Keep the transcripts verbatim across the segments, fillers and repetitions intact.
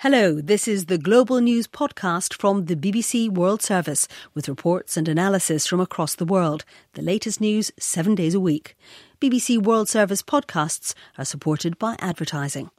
Hello, this is the Global News podcast from the B B C World Service with reports and analysis from across the world. The latest news seven days a week. B B C World Service podcasts are supported by advertising.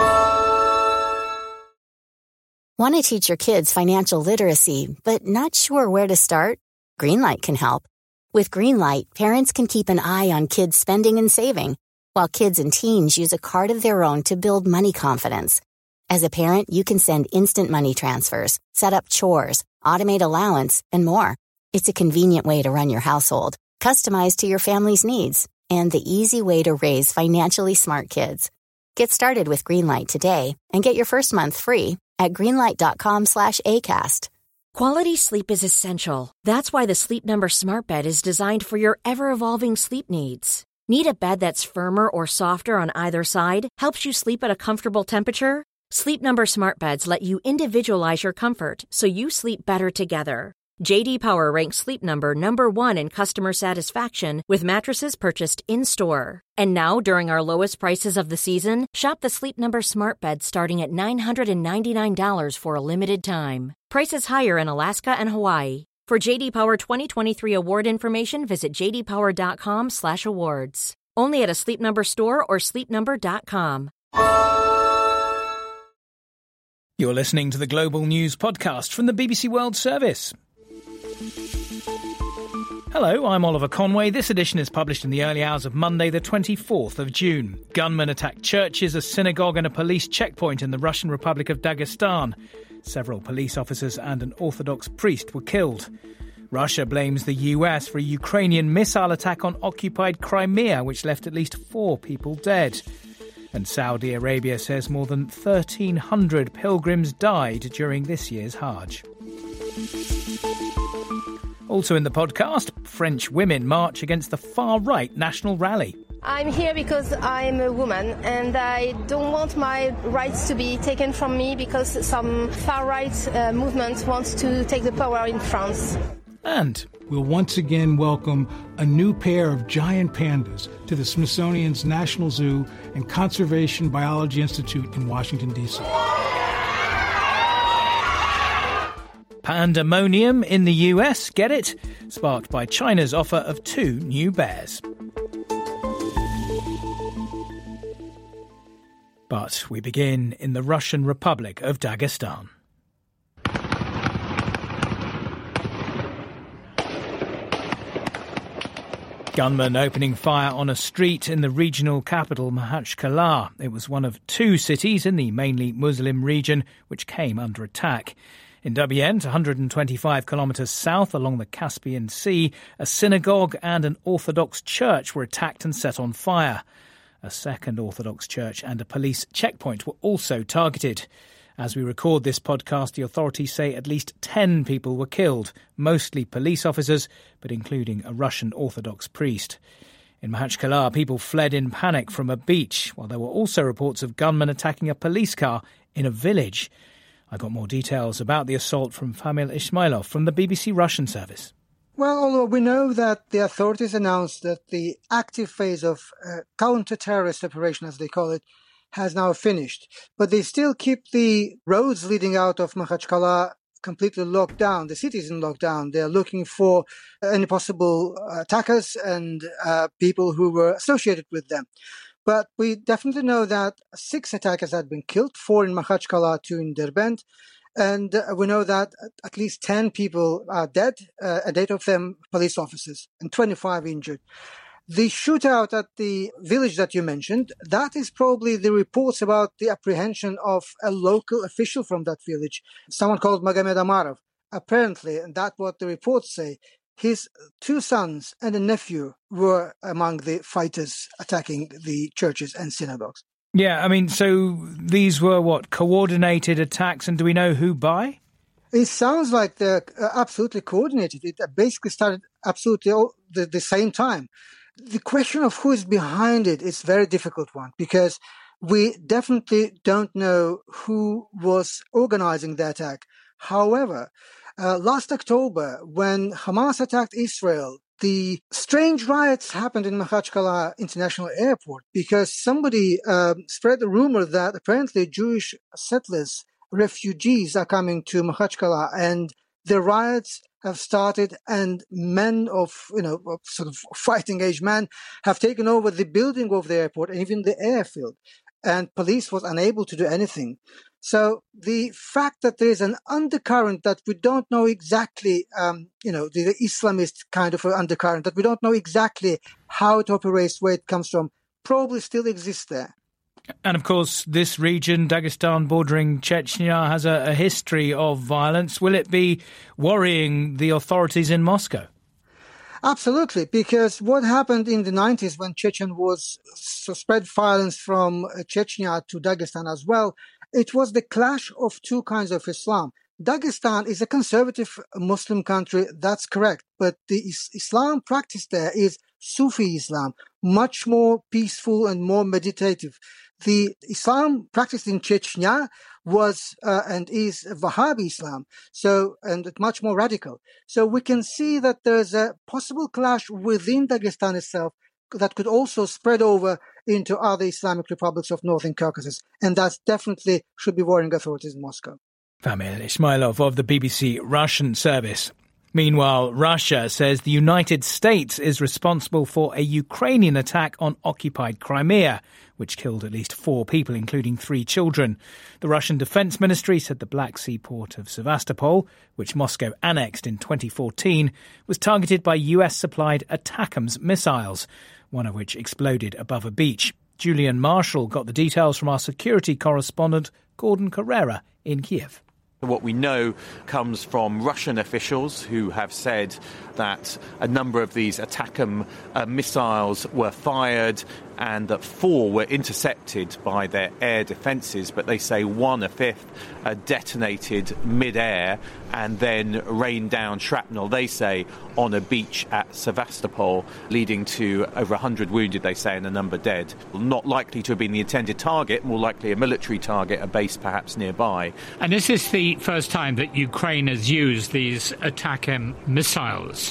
Want to teach your kids financial literacy, but not sure where to start? Greenlight can help. With Greenlight, parents can keep an eye on kids' spending and saving, while kids and teens use a card of their own to build money confidence. As a parent, you can send instant money transfers, set up chores, automate allowance, and more. It's a convenient way to run your household, customized to your family's needs, and the easy way to raise financially smart kids. Get started with Greenlight today and get your first month free at greenlight.com slash ACAST. Quality sleep is essential. That's why the Sleep Number Smart Bed is designed for your ever-evolving sleep needs. Need a bed that's firmer or softer on either side? Helps you sleep at a comfortable temperature? Sleep Number Smart Beds let you individualize your comfort so you sleep better together. J D Power ranks Sleep Number number one in customer satisfaction with mattresses purchased in-store. And now, during our lowest prices of the season, shop the Sleep Number Smart Bed starting at nine hundred ninety-nine dollars for a limited time. Prices higher in Alaska and Hawaii. For J D Power twenty twenty-three award information, visit jdpower.com slash awards. Only at a Sleep Number store or sleep number dot com. You're listening to the Global News podcast from the B B C World Service. Hello, I'm Oliver Conway. This edition is published in the early hours of Monday, the twenty-fourth of June. Gunmen attacked churches, a synagogue and a police checkpoint in the Russian Republic of Dagestan. Several police officers and an Orthodox priest were killed. Russia blames the U S for a Ukrainian missile attack on occupied Crimea, which left at least four people dead. And Saudi Arabia says more than thirteen hundred pilgrims died during this year's Hajj. Also in the podcast, French women march against the far-right National Rally. I'm here because I'm a woman and I don't want my rights to be taken from me because some far-right uh, movement wants to take the power in France. And we'll once again welcome a new pair of giant pandas to the Smithsonian's National Zoo and Conservation Biology Institute in Washington, D C. Pandemonium in the U S, get it? Sparked by China's offer of two new bears. But we begin in the Russian Republic of Dagestan. Gunmen opening fire on a street in the regional capital Makhachkala. It was one of two cities in the mainly Muslim region which came under attack. In Dubyent, one hundred twenty-five kilometres south along the Caspian Sea, a synagogue and an Orthodox church were attacked and set on fire. A second Orthodox church and a police checkpoint were also targeted. As we record this podcast, the authorities say at least ten people were killed, mostly police officers, but including a Russian Orthodox priest. In Makhachkala, people fled in panic from a beach, while there were also reports of gunmen attacking a police car in a village. I got more details about the assault from Famil Ismailov from the B B C Russian service. Well, although we know that the authorities announced that the active phase of uh, counter-terrorist operation, as they call it, has now finished, but they still keep the roads leading out of Makhachkala completely locked down. The city is in lockdown. They're looking for any possible attackers and uh, people who were associated with them. But we definitely know that six attackers had been killed, four in Makhachkala, two in Derbent. And uh, we know that at least ten people are dead, uh, eight of them police officers, and twenty-five injured. The shootout at the village that you mentioned, that is probably the reports about the apprehension of a local official from that village, someone called Magomed Amarov. Apparently, and that's what the reports say, his two sons and a nephew were among the fighters attacking the churches and synagogues. Yeah, I mean, so these were, what, coordinated attacks, and do we know who by? It sounds like they're absolutely coordinated. It basically started absolutely all the, the same time. The question of who is behind it is a very difficult one because we definitely don't know who was organizing the attack. However, uh, last October, when Hamas attacked Israel, the strange riots happened in Makhachkala International Airport because somebody uh, spread a rumor that apparently Jewish settlers refugees are coming to Makhachkala, and the riots have started, and men of, you know, of sort of fighting age men have taken over the building of the airport and even the airfield, and police was unable to do anything. So the fact that there is an undercurrent that we don't know exactly, um, you know, the, the Islamist kind of undercurrent, that we don't know exactly how it operates, where it comes from, probably still exists there. And of course, this region, Dagestan bordering Chechnya, has a, a history of violence. Will it be worrying the authorities in Moscow? Absolutely, because what happened in the nineties when Chechen was so spread violence from Chechnya to Dagestan as well, it was the clash of two kinds of Islam. Dagestan is a conservative Muslim country, that's correct, but the is- Islam practiced there is Sufi Islam, much more peaceful and more meditative. The Islam practiced in Chechnya was uh, and is Wahhabi Islam, so and much more radical. So we can see that there's a possible clash within Dagestan itself that could also spread over into other Islamic republics of Northern Caucasus, and that definitely should be worrying authorities in Moscow. Famil Ismailov of the B B C Russian service. Meanwhile, Russia says the United States is responsible for a Ukrainian attack on occupied Crimea, which killed at least four people, including three children. The Russian Defense Ministry said the Black Sea port of Sevastopol, which Moscow annexed in twenty fourteen, was targeted by U S-supplied ATACMS missiles, one of which exploded above a beach. Julian Marshall got the details from our security correspondent, Gordon Carrera, in Kiev. What we know comes from Russian officials who have said that a number of these ATACMS uh, missiles were fired and that four were intercepted by their air defences, but they say one, a fifth, uh, detonated mid-air and then rained down shrapnel, they say, on a beach at Sevastopol, leading to over one hundred wounded, they say, and a number dead. Not likely to have been the intended target, more likely a military target, a base perhaps nearby. And is this the first time that Ukraine has used these ATACMS missiles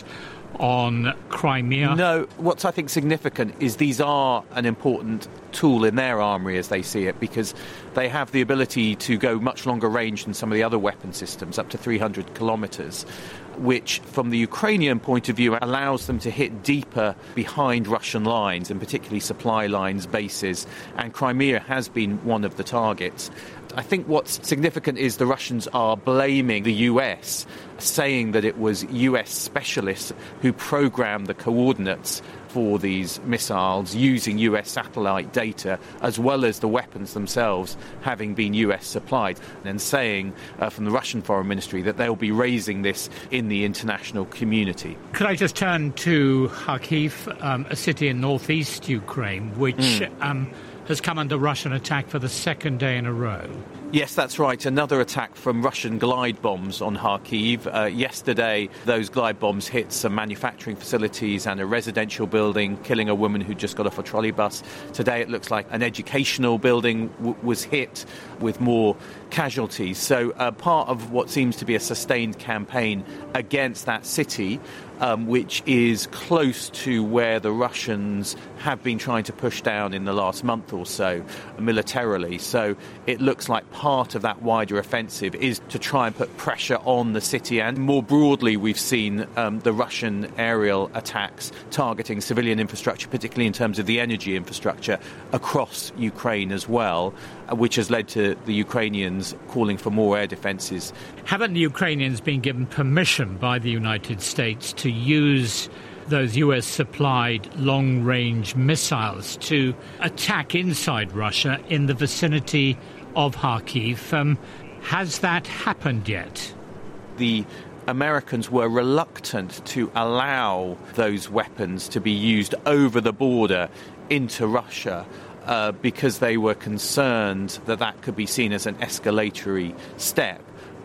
on Crimea? No, what's I think significant is these are an important tool in their armoury as they see it, because they have the ability to go much longer range than some of the other weapon systems, up to three hundred kilometres, which from the Ukrainian point of view allows them to hit deeper behind Russian lines, and particularly supply lines, bases, and Crimea has been one of the targets. I think what's significant is the Russians are blaming the U S, saying that it was U S specialists who programmed the coordinates for these missiles using U S satellite data, as well as the weapons themselves having been U S supplied, and saying uh, from the Russian Foreign Ministry that they'll be raising this in the international community. Could I just turn to Kharkiv, um, a city in northeast Ukraine, which mm. um, has come under Russian attack for the second day in a row? Yes, that's right. Another attack from Russian glide bombs on Kharkiv. Uh, yesterday, those glide bombs hit some manufacturing facilities and a residential building, killing a woman who just got off a trolley bus. Today, it looks like an educational building w- was hit with more casualties. So uh, part of what seems to be a sustained campaign against that city, um, which is close to where the Russians have been trying to push down in the last month or so militarily. So it looks like part of that wider offensive is to try and put pressure on the city. And more broadly, we've seen um, the Russian aerial attacks targeting civilian infrastructure, particularly in terms of the energy infrastructure across Ukraine as well, which has led to the Ukrainians calling for more air defences. Haven't the Ukrainians been given permission by the United States to use those U S-supplied long-range missiles to attack inside Russia in the vicinity of Kharkiv? Um, has that happened yet? The Americans were reluctant to allow those weapons to be used over the border into Russia uh, because they were concerned that that could be seen as an escalatory step.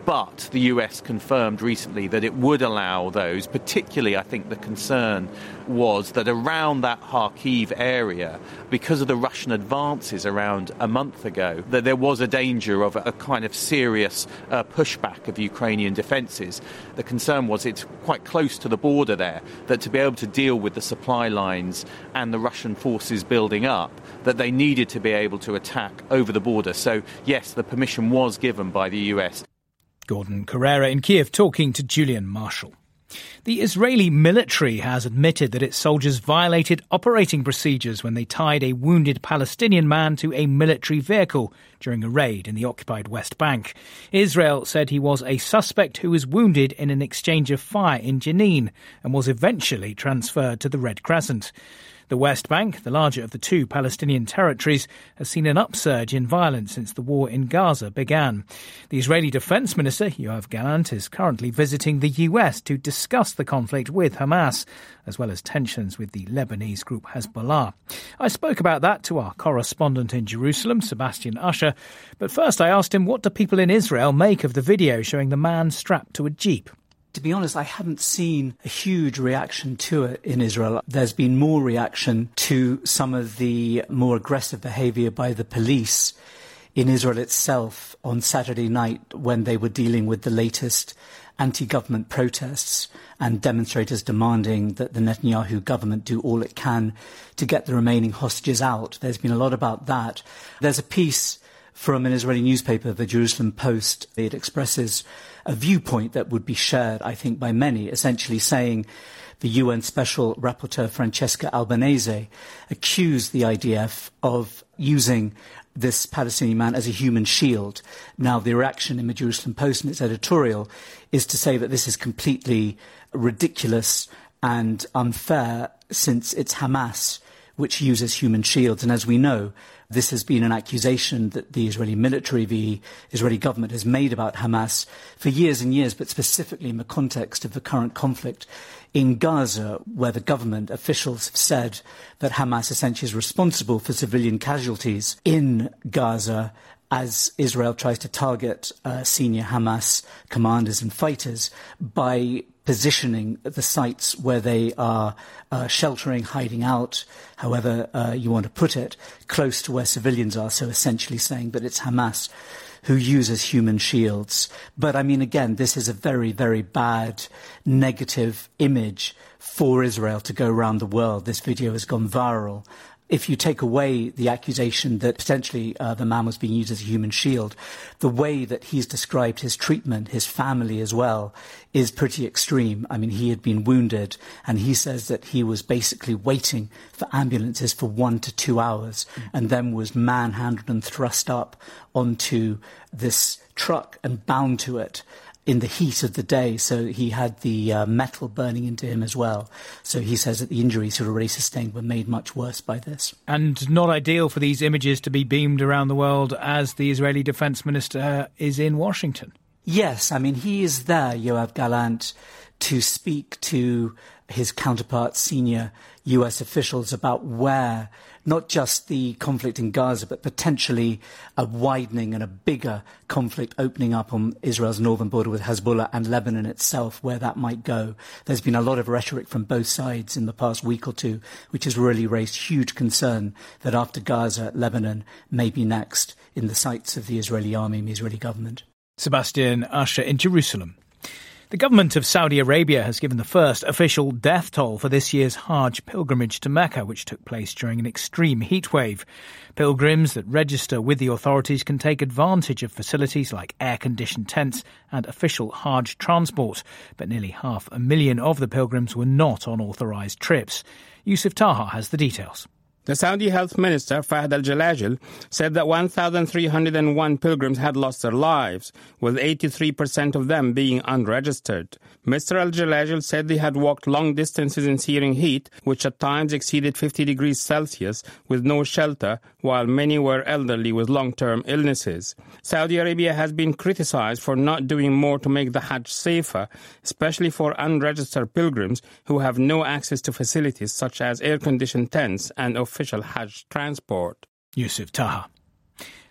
But the U S confirmed recently that it would allow those. Particularly, I think the concern was that around that Kharkiv area, because of the Russian advances around a month ago, that there was a danger of a kind of serious uh, pushback of Ukrainian defences. The concern was it's quite close to the border there, that to be able to deal with the supply lines and the Russian forces building up, that they needed to be able to attack over the border. So, yes, the permission was given by the U S. Gordon Corera in Kiev talking to Julian Marshall. The Israeli military has admitted that its soldiers violated operating procedures when they tied a wounded Palestinian man to a military vehicle during a raid in the occupied West Bank. Israel said he was a suspect who was wounded in an exchange of fire in Jenin and was eventually transferred to the Red Crescent. The West Bank, the larger of the two Palestinian territories, has seen an upsurge in violence since the war in Gaza began. The Israeli Defense Minister, Yoav Gallant, is currently visiting the U S to discuss the conflict with Hamas, as well as tensions with the Lebanese group Hezbollah. I spoke about that to our correspondent in Jerusalem, Sebastian Usher, but first I asked him what do people in Israel make of the video showing the man strapped to a jeep. To be honest, I haven't seen a huge reaction to it in Israel. There's been more reaction to some of the more aggressive behaviour by the police in Israel itself on Saturday night when they were dealing with the latest anti-government protests and demonstrators demanding that the Netanyahu government do all it can to get the remaining hostages out. There's been a lot about that. There's a piece from an Israeli newspaper, the Jerusalem Post. It expresses a viewpoint that would be shared, I think, by many, essentially saying the U N Special Rapporteur Francesca Albanese accused the I D F of using this Palestinian man as a human shield. Now, the reaction in the Jerusalem Post in its editorial is to say that this is completely ridiculous and unfair since it's Hamas which uses human shields. And as we know, this has been an accusation that the Israeli military, the Israeli government has made about Hamas for years and years, but specifically in the context of the current conflict in Gaza, where the government officials have said that Hamas essentially is responsible for civilian casualties in Gaza as Israel tries to target uh, senior Hamas commanders and fighters by positioning the sites where they are uh, sheltering, hiding out, however uh, you want to put it, close to where civilians are, so essentially saying that it's Hamas who uses human shields. But, I mean, again, this is a very, very bad, negative image for Israel to go around the world. This video has gone viral. If you take away the accusation that potentially uh, the man was being used as a human shield, the way that he's described his treatment, his family as well, is pretty extreme. I mean, he had been wounded, and he says that he was basically waiting for ambulances for one to two hours and then was manhandled and thrust up onto this truck and bound to it in the heat of the day, so he had the uh, metal burning into him as well. So he says that the injuries he already sustained were made much worse by this. And not ideal for these images to be beamed around the world as the Israeli Defense Minister is in Washington. Yes, I mean, he is there, Yoav Gallant, to speak to his counterparts, senior U S officials, about where not just the conflict in Gaza, but potentially a widening and a bigger conflict opening up on Israel's northern border with Hezbollah and Lebanon itself, where that might go. There's been a lot of rhetoric from both sides in the past week or two, which has really raised huge concern that after Gaza, Lebanon may be next in the sights of the Israeli army and the Israeli government. Sebastian Usher in Jerusalem. The government of Saudi Arabia has given the first official death toll for this year's Hajj pilgrimage to Mecca, which took place during an extreme heatwave. Pilgrims that register with the authorities can take advantage of facilities like air-conditioned tents and official Hajj transport, but nearly half a million of the pilgrims were not on authorised trips. Yusuf Taha has the details. The Saudi Health Minister, Fahd al-Jalajil, said that one thousand three hundred one pilgrims had lost their lives, with eighty-three percent of them being unregistered. Mister al-Jalajil said they had walked long distances in searing heat, which at times exceeded fifty degrees Celsius, with no shelter, while many were elderly with long-term illnesses. Saudi Arabia has been criticized for not doing more to make the Hajj safer, especially for unregistered pilgrims who have no access to facilities such as air-conditioned tents and official Hajj transport. Yusuf Taha.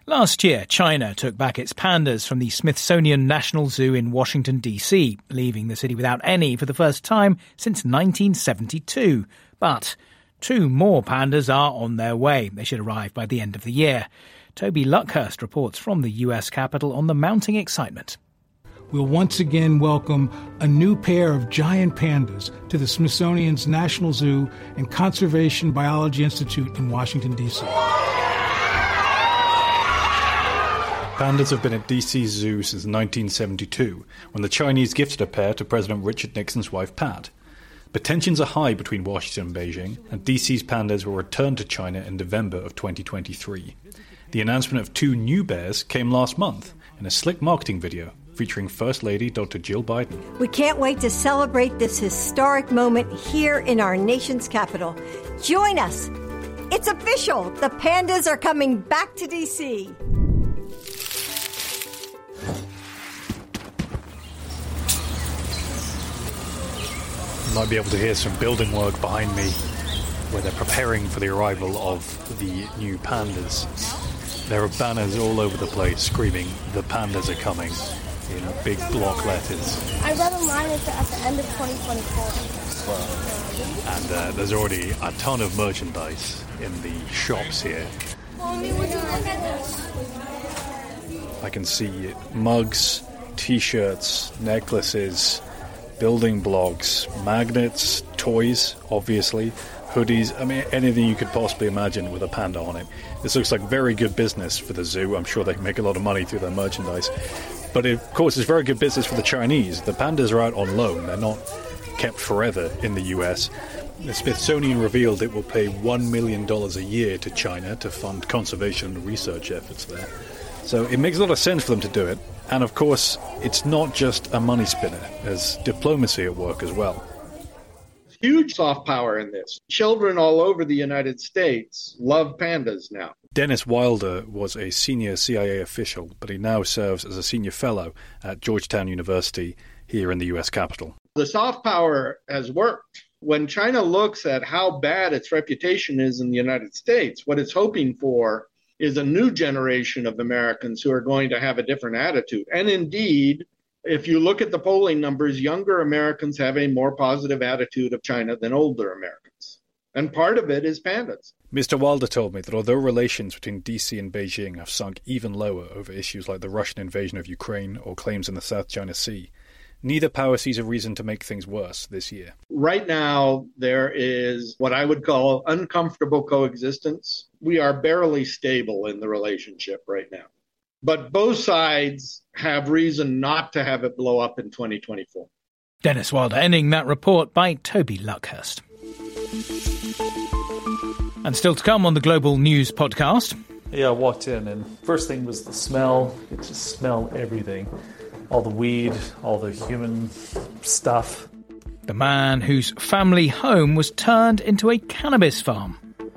Last year, China took back its pandas from the Smithsonian National Zoo in Washington, D C, leaving the city without any for the first time since nineteen seventy-two. But two more pandas are on their way. They should arrive by the end of the year. Toby Luckhurst reports from the U S Capitol on the mounting excitement. We'll once again welcome a new pair of giant pandas to the Smithsonian's National Zoo and Conservation Biology Institute in Washington, D C. Pandas have been at D C's zoo since nineteen seventy-two, when the Chinese gifted a pair to President Richard Nixon's wife, Pat. But tensions are high between Washington and Beijing, and D C's pandas will return to China in November of twenty twenty-three. The announcement of two new bears came last month in a slick marketing video featuring First Lady Doctor Jill Biden. We can't wait to celebrate this historic moment here in our nation's capital. Join us. It's official. The pandas are coming back to D C. You might be able to hear some building work behind me where they're preparing for the arrival of the new pandas. There are banners all over the place screaming, "The pandas are coming," in big block letters. I read online it's at the end of twenty twenty-four. Wow. And uh, there's already a ton of merchandise in the shops here. Mommy, would you look at this? I can see mugs, t-shirts, necklaces, building blocks, magnets, toys, obviously, hoodies, I mean, anything you could possibly imagine with a panda on it. This looks like very good business for the zoo. I'm sure they can make a lot of money through their merchandise. But of course, it's very good business for the Chinese. The pandas are out on loan. They're not kept forever in the U S. The Smithsonian revealed it will pay one million dollars a year to China to fund conservation and research efforts there. So it makes a lot of sense for them to do it. And of course, it's not just a money spinner. There's diplomacy at work as well. Huge soft power in this. Children all over the United States love pandas now. Dennis Wilder was a senior C I A official, but he now serves as a senior fellow at Georgetown University here in the U S Capitol. The soft power has worked. When China looks at how bad its reputation is in the United States, what it's hoping for is a new generation of Americans who are going to have a different attitude. And indeed, if you look at the polling numbers, younger Americans have a more positive attitude of China than older Americans. And part of it is pandas. Mister Wilder told me that although relations between D C and Beijing have sunk even lower over issues like the Russian invasion of Ukraine or claims in the South China Sea, neither power sees a reason to make things worse this year. Right now, there is what I would call uncomfortable coexistence. We are barely stable in the relationship right now. But both sides have reason not to have it blow up in twenty twenty-four. Dennis Wilder ending that report by Toby Luckhurst. And still to come on the Global News podcast. Yeah, I walked in and first thing was the smell. You could just smell everything. All the weed, all the human stuff. The man whose family home was turned into a cannabis farm.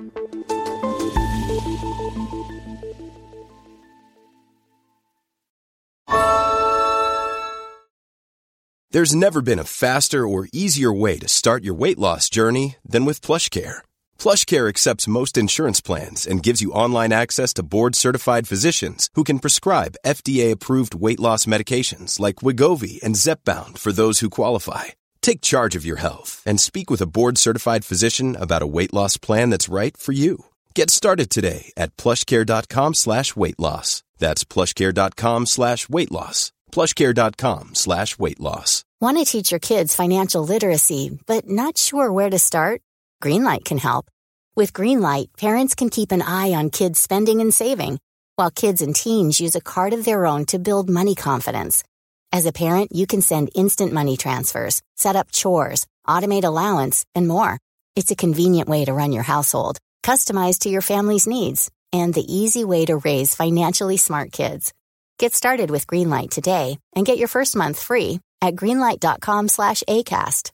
There's never been a faster or easier way to start your weight loss journey than with PlushCare. PlushCare accepts most insurance plans and gives you online access to board-certified physicians who can prescribe F D A-approved weight loss medications like Wegovy and Zepbound for those who qualify. Take charge of your health and speak with a board-certified physician about a weight loss plan that's right for you. Get started today at plushcare.com slash weight loss. That's plushcare.com slash weight loss. plushcare.com slash weight loss. Want to teach your kids financial literacy, but not sure where to start? Greenlight can help. With Greenlight, parents can keep an eye on kids' spending and saving, while kids and teens use a card of their own to build money confidence. As a parent, you can send instant money transfers, set up chores, automate allowance, and more. It's a convenient way to run your household, customized to your family's needs, and the easy way to raise financially smart kids. Get started with Greenlight today and get your first month free at greenlight.com slash ACAST.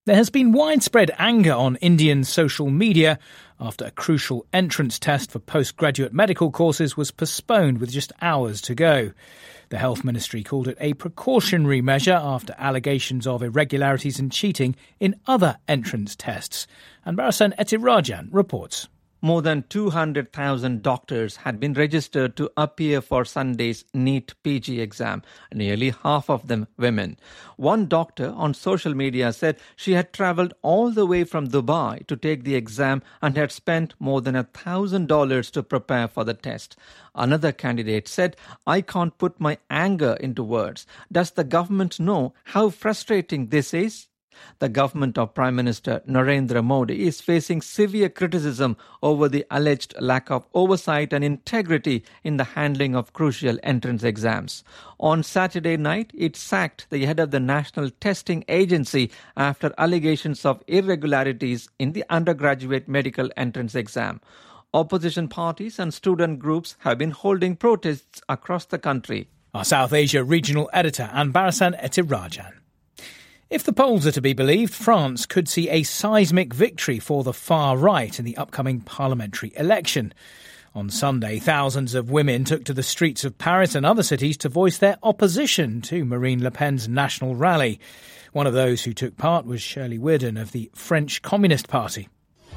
There has been widespread anger on Indian social media after a crucial entrance test for postgraduate medical courses was postponed with just hours to go. The Health Ministry called it a precautionary measure after allegations of irregularities and cheating in other entrance tests. And Barasan Etirajan reports. More than two hundred thousand doctors had been registered to appear for Sunday's NEET P G exam, nearly half of them women. One doctor on social media said she had travelled all the way from Dubai to take the exam and had spent more than one thousand dollars to prepare for the test. Another candidate said, "I can't put my anger into words. Does the government know how frustrating this is?" The government of Prime Minister Narendra Modi is facing severe criticism over the alleged lack of oversight and integrity in the handling of crucial entrance exams. On Saturday night, it sacked the head of the National Testing Agency after allegations of irregularities in the undergraduate medical entrance exam. Opposition parties and student groups have been holding protests across the country. Our South Asia regional editor, Anbarasan Etirajan. If the polls are to be believed, France could see a seismic victory for the far right in the upcoming parliamentary election. On Sunday, thousands of women took to the streets of Paris and other cities to voice their opposition to Marine Le Pen's national rally. One of those who took part was Shirley Weirden of the French Communist Party.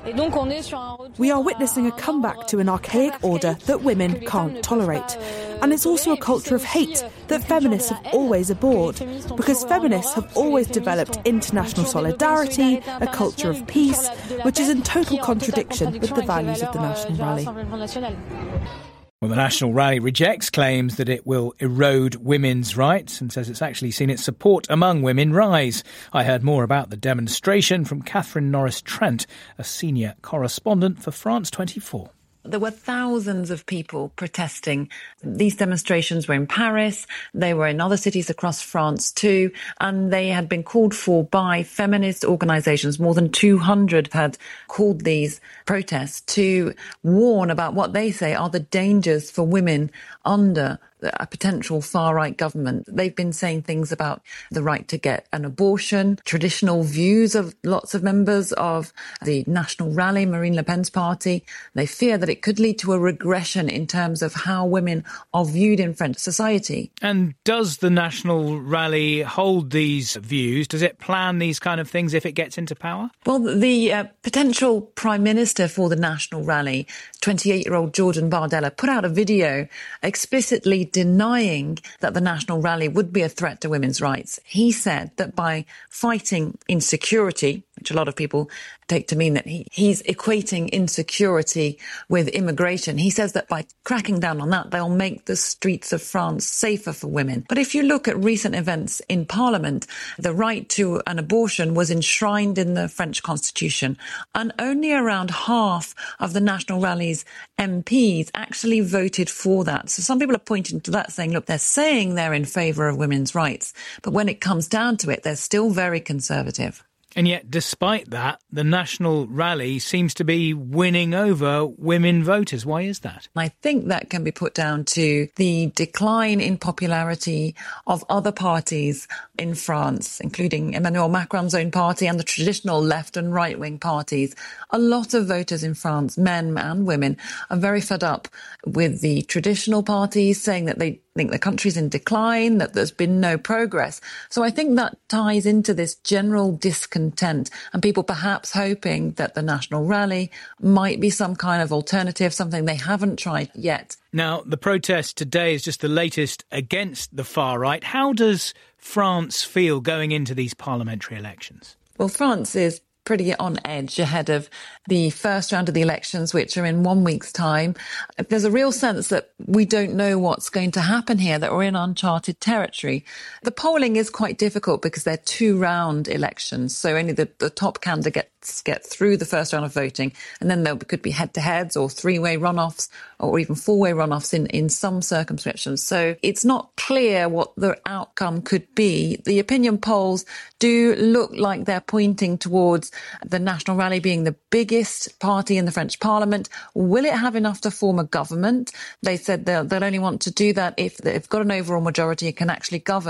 We are witnessing a comeback to an archaic order that women can't tolerate. And it's also a culture of hate that feminists have always abhorred, because feminists have always developed international solidarity, a culture of peace, which is in total contradiction with the values of the National Rally. Well, the National Rally rejects claims that it will erode women's rights and says it's actually seen its support among women rise. I heard more about the demonstration from Catherine Norris-Trent, a senior correspondent for France twenty-four. There were thousands of people protesting. These demonstrations were in Paris, they were in other cities across France too, and they had been called for by feminist organisations. More than two hundred had called these protests to warn about what they say are the dangers for women under a potential far-right government. They've been saying things about the right to get an abortion, traditional views of lots of members of the National Rally, Marine Le Pen's party. They fear that it could lead to a regression in terms of how women are viewed in French society. And does the National Rally hold these views? Does it plan these kind of things if it gets into power? Well, the uh, potential Prime Minister for the National Rally, twenty-eight-year-old Jordan Bardella, put out a video explicitly denying that the National Rally would be a threat to women's rights. He said that by fighting insecurity, which a lot of people take to mean that he, he's equating insecurity with immigration. He says that by cracking down on that, they'll make the streets of France safer for women. But if you look at recent events in Parliament, the right to an abortion was enshrined in the French Constitution, and only around half of the National Rally's M Ps actually voted for that. So some people are pointing to that, saying, look, they're saying they're in favour of women's rights, but when it comes down to it, they're still very conservative. And yet, despite that, the National Rally seems to be winning over women voters. Why is that? I think that can be put down to the decline in popularity of other parties in France, including Emmanuel Macron's own party and the traditional left and right-wing parties. A lot of voters in France, men and women, are very fed up with the traditional parties, saying that they think the country's in decline, that there's been no progress. So I think that ties into this general discontent and people perhaps hoping that the National Rally might be some kind of alternative, something they haven't tried yet. Now, the protest today is just the latest against the far right. How does France feel going into these parliamentary elections? Well, France is pretty on edge ahead of the first round of the elections, which are in one week's time. There's a real sense that we don't know what's going to happen here, that we're in uncharted territory. The polling is quite difficult because they're two-round elections, so only the, the top candidates get through the first round of voting, and then there could be head-to-heads or three-way runoffs or even four-way runoffs in, in some circumscriptions. So it's not clear what the outcome could be. The opinion polls do look like they're pointing towards the National Rally being the biggest party in the French Parliament. Will it have enough to form a government? They said they'll, they'll only want to do that if they've got an overall majority and can actually govern.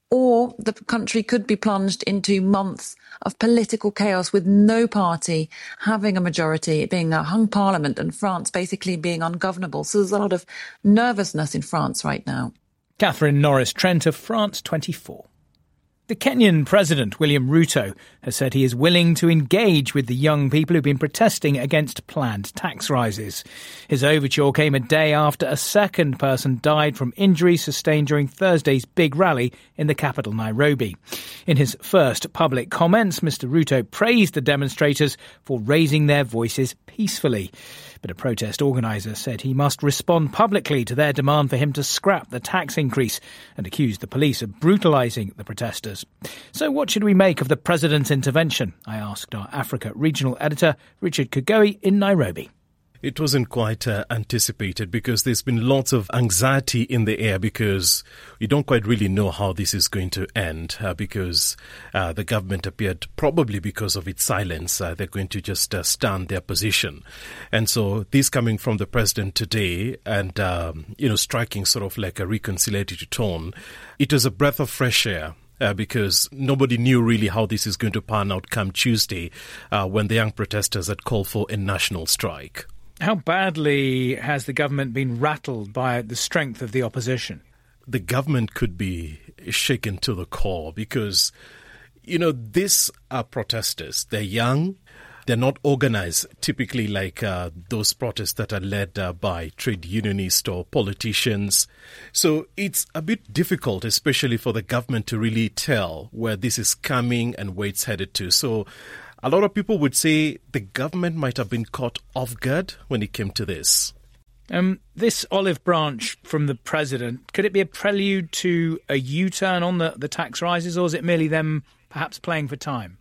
or the country could be plunged into months of political chaos with no party having a majority, it being a hung parliament and France basically being ungovernable. So there's a lot of nervousness in France right now. Catherine Norris-Trent of France twenty-four. The Kenyan President, William Ruto, has said he is willing to engage with the young people who've been protesting against planned tax rises. His overture came a day after a second person died from injuries sustained during Thursday's big rally in the capital, Nairobi. In his first public comments, Mister Ruto praised the demonstrators for raising their voices peacefully. But a protest organiser said he must respond publicly to their demand for him to scrap the tax increase and accused the police of brutalising the protesters. So what should we make of the president's intervention? I asked our Africa regional editor, Richard Kagoi, in Nairobi. It wasn't quite uh, anticipated because there's been lots of anxiety in the air because you don't quite really know how this is going to end uh, because uh, the government appeared, probably because of its silence, uh, they're going to just uh, stand their position. And so this coming from the president today and, um, you know, striking sort of like a reconciliatory tone, it was a breath of fresh air. Uh, because nobody knew really how this is going to pan out come Tuesday uh, when the young protesters had called for a national strike. How badly has the government been rattled by the strength of the opposition? The government could be shaken to the core because, you know, these are protesters. They're young. They're not organized, typically like uh, those protests that are led uh, by trade unionists or politicians. So it's a bit difficult, especially for the government to really tell where this is coming and where it's headed to. So a lot of people would say the government might have been caught off guard when it came to this. Um, this olive branch from the president, could it be a prelude to a U-turn on the, the tax rises, or is it merely them perhaps playing for time?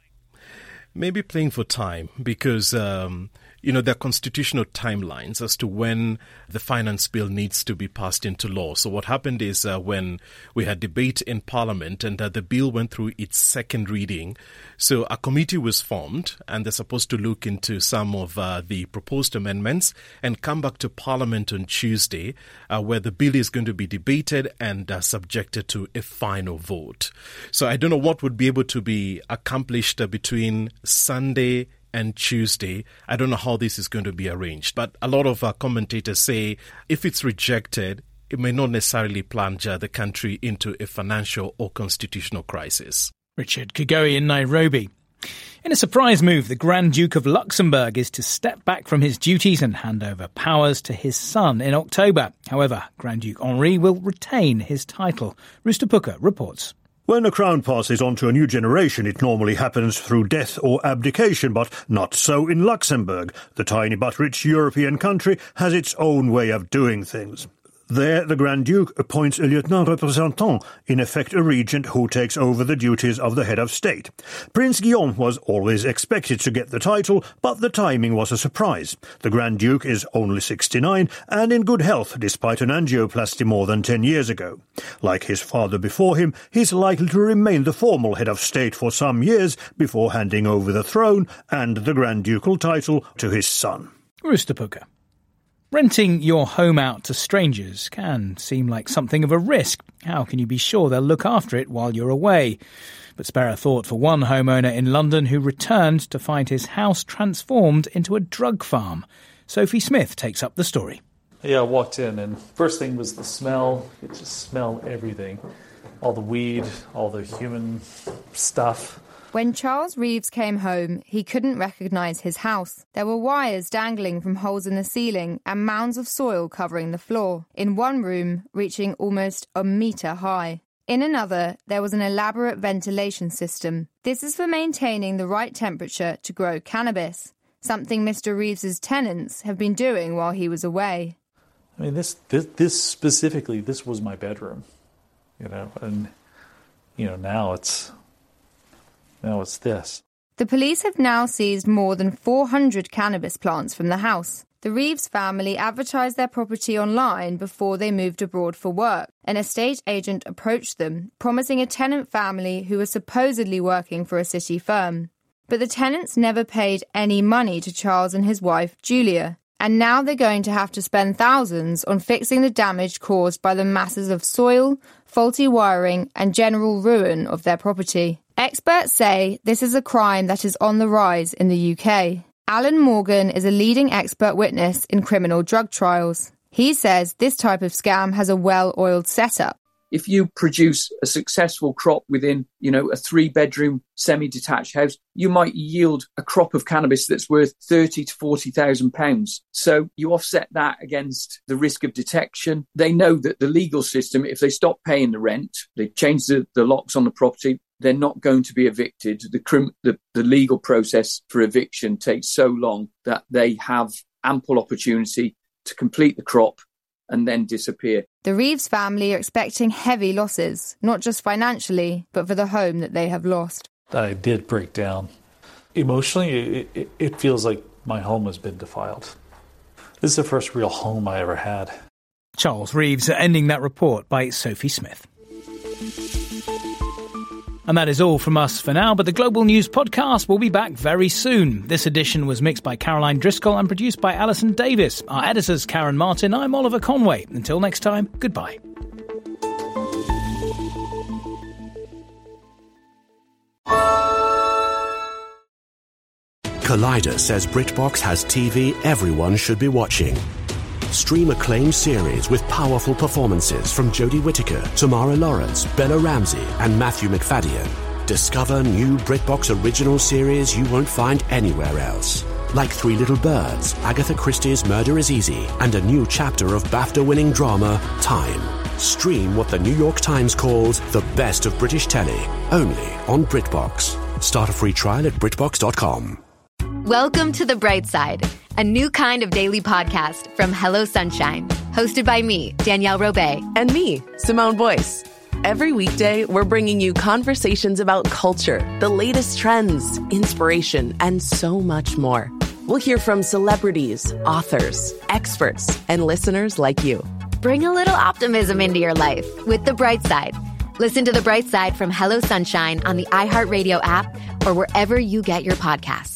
Maybe playing for time because, um, you know, there are constitutional timelines as to when the finance bill needs to be passed into law. So what happened is uh, when we had debate in Parliament and uh, the bill went through its second reading, so a committee was formed and they're supposed to look into some of uh, the proposed amendments and come back to Parliament on Tuesday uh, where the bill is going to be debated and uh, subjected to a final vote. So I don't know what would be able to be accomplished uh, between Sunday and Tuesday. I don't know how this is going to be arranged, but a lot of uh, commentators say if it's rejected, it may not necessarily plunge uh, the country into a financial or constitutional crisis. Richard Kagoi in Nairobi. In a surprise move, the Grand Duke of Luxembourg is to step back from his duties and hand over powers to his son in October. However, Grand Duke Henri will retain his title. Rooster Pooker reports. When a crown passes on to a new generation, it normally happens through death or abdication, but not so in Luxembourg. The tiny but rich European country has its own way of doing things. There, the Grand Duke appoints a lieutenant représentant, in effect a regent who takes over the duties of the head of state. Prince Guillaume was always expected to get the title, but the timing was a surprise. The Grand Duke is only sixty-nine and in good health, despite an angioplasty more than ten years ago. Like his father before him, he's likely to remain the formal head of state for some years before handing over the throne and the Grand Ducal title to his son. Rooster Pooker. Renting your home out to strangers can seem like something of a risk. How can you be sure they'll look after it while you're away? But spare a thought for one homeowner in London who returned to find his house transformed into a drug farm. Sophie Smith takes up the story. Yeah, I walked in and first thing was the smell. You could just smell everything. All the weed, all the human stuff. When Charles Reeves came home, he couldn't recognise his house. There were wires dangling from holes in the ceiling and mounds of soil covering the floor, in one room reaching almost a metre high. In another, there was an elaborate ventilation system. This is for maintaining the right temperature to grow cannabis, something Mister Reeves's tenants have been doing while he was away. I mean, this, this, this specifically, this was my bedroom, you know, and, you know, now it's... Now it's this. The police have now seized more than four hundred cannabis plants from the house. The Reeves family advertised their property online before they moved abroad for work. An estate agent approached them, promising a tenant family who was supposedly working for a city firm. But the tenants never paid any money to Charles and his wife, Julia. And now they're going to have to spend thousands on fixing the damage caused by the masses of soil, faulty wiring, and general ruin of their property. Experts say this is a crime that is on the rise in the U K. Alan Morgan is a leading expert witness in criminal drug trials. He says this type of scam has a well-oiled setup. If you produce a successful crop within, you know, a three-bedroom semi-detached house, you might yield a crop of cannabis that's worth thirty to forty thousand pounds. So you offset that against the risk of detection. They know that the legal system, if they stop paying the rent, they change the, the locks on the property, they're not going to be evicted. The, crim- the the legal process for eviction takes so long that they have ample opportunity to complete the crop and then disappear. The Reeves family are expecting heavy losses, not just financially, but for the home that they have lost. I did break down. Emotionally, it, it, it feels like my home has been defiled. This is the first real home I ever had. Charles Reeves ending that report by Sophie Smith. And that is all from us for now, but the Global News Podcast will be back very soon. This edition was mixed by Caroline Driscoll and produced by Alison Davis. Our editor's Karen Martin. I'm Oliver Conway. Until next time, goodbye. Collider says BritBox has T V everyone should be watching. Stream acclaimed series with powerful performances from Jodie Whittaker, Tamara Lawrence, Bella Ramsey, and Matthew McFadden. Discover new BritBox original series you won't find anywhere else. Like Three Little Birds, Agatha Christie's Murder is Easy, and a new chapter of BAFTA-winning drama, Time. Stream what the New York Times calls the best of British telly, only on BritBox. Start a free trial at BritBox dot com. Welcome to The Bright Side, a new kind of daily podcast from Hello Sunshine, hosted by me, Danielle Robay. And me, Simone Boyce. Every weekday, we're bringing you conversations about culture, the latest trends, inspiration, and so much more. We'll hear from celebrities, authors, experts, and listeners like you. Bring a little optimism into your life with The Bright Side. Listen to The Bright Side from Hello Sunshine on the iHeartRadio app or wherever you get your podcasts.